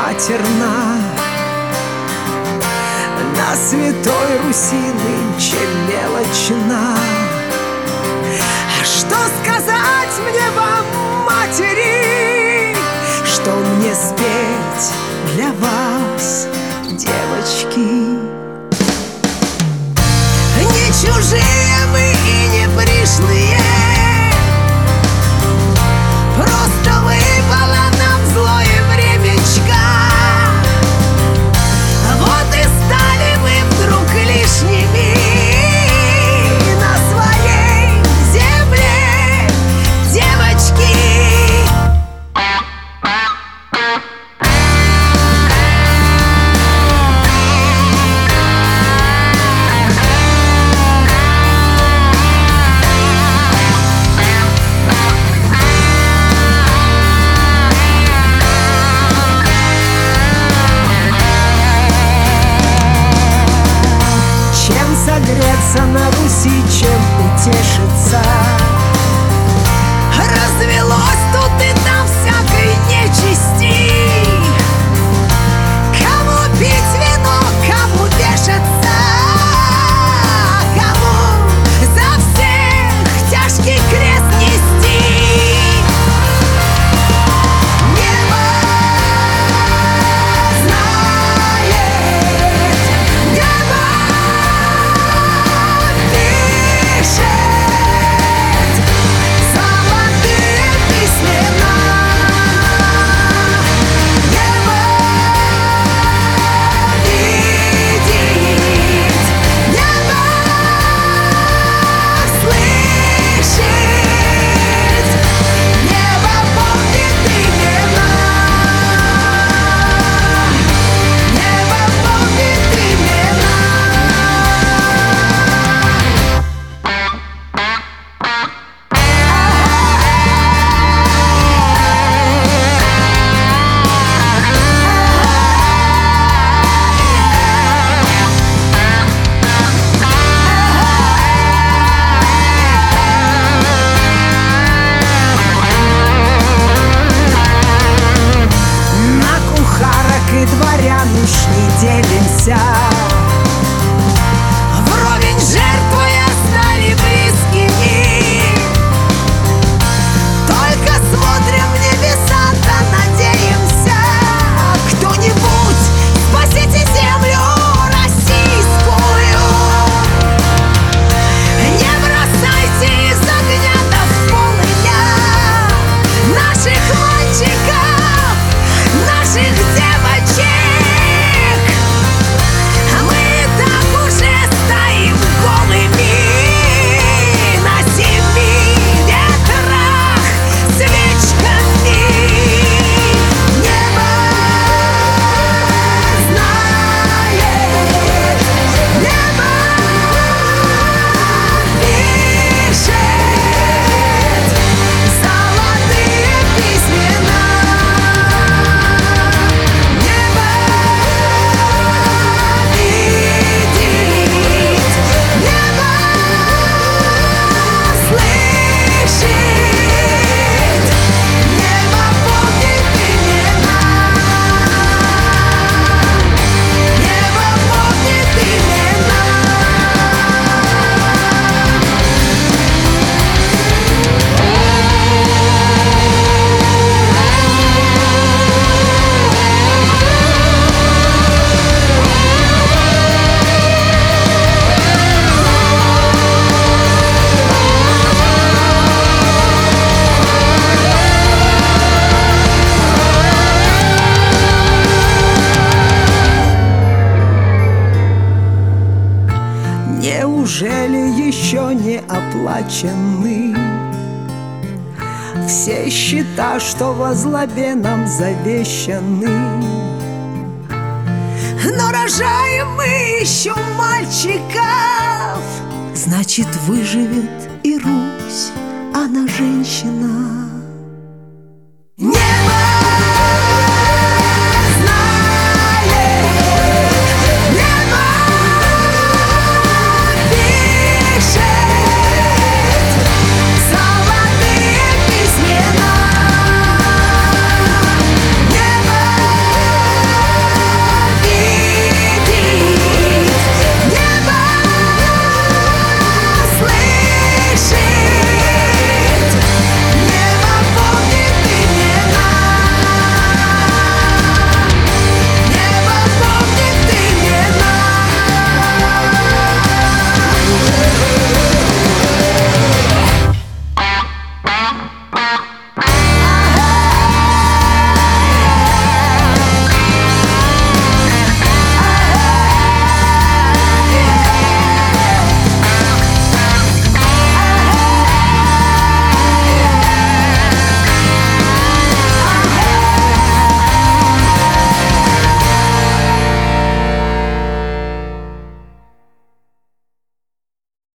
матерна. На Святой Руси нынче мелочна. А что сказать мне вам, матери? Что мне спеть для вас, девочки? Не чужие мы и не пришлые, просто выпало нам злое времечко. Вот и стали мы вдруг лишними на своей земле, девочки. Согреться на Руси, чем утешиться? Развелось тут и там всякой нечисти. Кому пить вино, кому вешаться, кому за всех тяжкий крест нести. Небо знает, небо уж не делимся. Вровень жертвуя стали близкими. Только смотрим в небеса, да надеемся. Кто-нибудь спасите землю российскую. Не бросайте из огня до полыня наших мальчиков, наших девочек. Неужели еще не оплачены все счета, что во злобе нам завещаны? Но рожаем мы еще мальчиков, значит, выживет и Русь, она женщина. Небо!